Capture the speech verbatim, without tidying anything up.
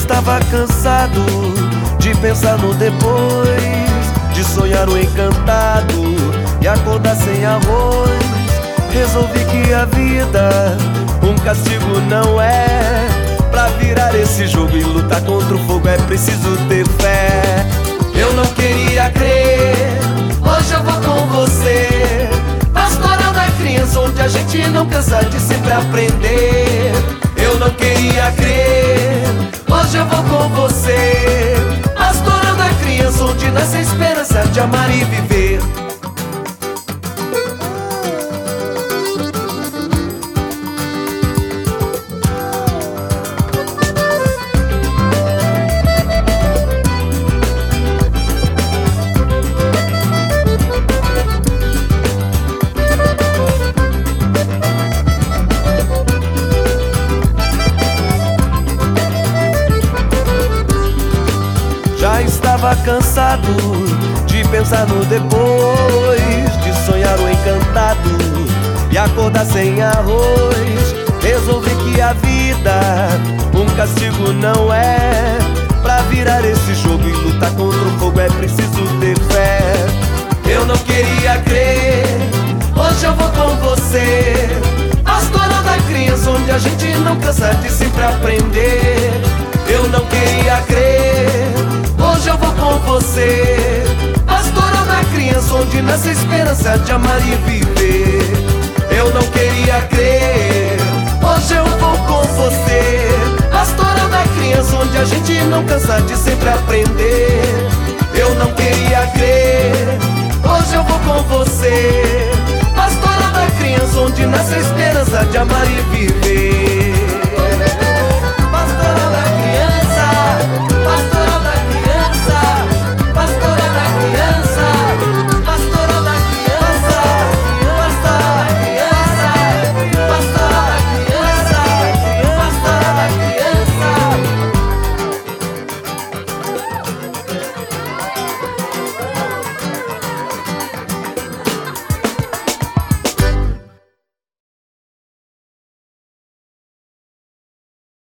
estava cansado de pensar no depois, de sonhar o encantado e acordar sem arroz. Resolvi que a vida um castigo não é. Pra virar esse jogo e lutar contra o fogo é preciso ter fé. Eu não queria crer, hoje eu vou com você. Pastoral da criança, onde a gente não cansa de sempre aprender. Eu não queria crer, hoje eu vou com você. Pastoral da criança, onde nasce a esperança de amar e viver. Já estava cansado de pensar no depois, de sonhar o encantado e acordar sem arroz. Resolvi que a vida um castigo não é. Pra virar esse jogo e lutar contra o fogo é preciso ter fé. Eu não queria crer, hoje eu vou com você. Pastoral da criança, onde a gente não cansa de sempre aprender. Eu não queria crer, hoje eu vou com você. Pastoral da criança, onde nasce a esperança de amar e viver. Eu não queria crer, hoje eu vou com você. Pastoral da criança, onde a gente não cansa de sempre aprender. Eu não queria crer, hoje eu vou com você. Pastoral da criança, onde nasce a esperança de amar e viver.